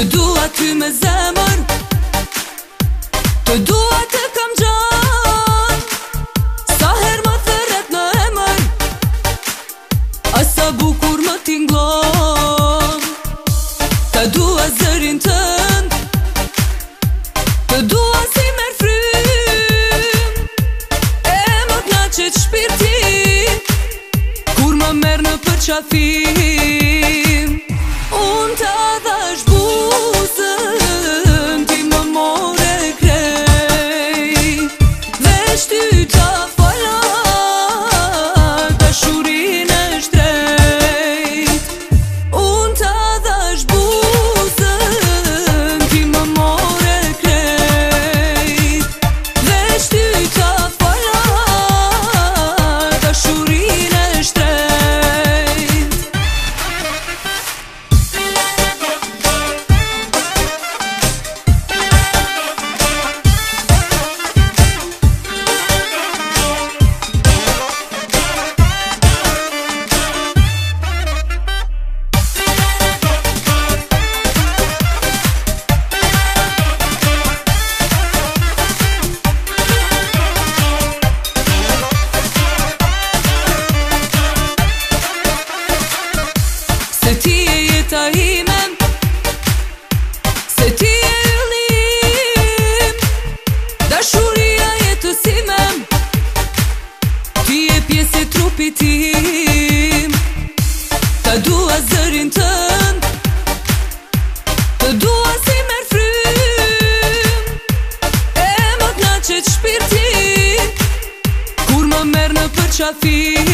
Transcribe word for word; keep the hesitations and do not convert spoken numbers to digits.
Të dua ty me zemër, të dua të kam gjan. Sa her më thërret në emër, asa bukur më tinglon. Të dua zërin tënd, të dua si mer frym. E më knaqet shpirti kur më merr në përqafim. Unë të dhash buzën, ti më more krej. Vesh ty ta falat, dashurin e shtrejt. Unë të dhash buzën, ti më more krej. Vesh ty ta falat, dashurin e shtrejt. Se ti e jeta ime, se ti e yllim, dashuria jetësime, ti e pjesë e trupit tim. Ta dua zërin tënd, të dua si mer frym. E më knaqet shpirti kur më merr në përqafim.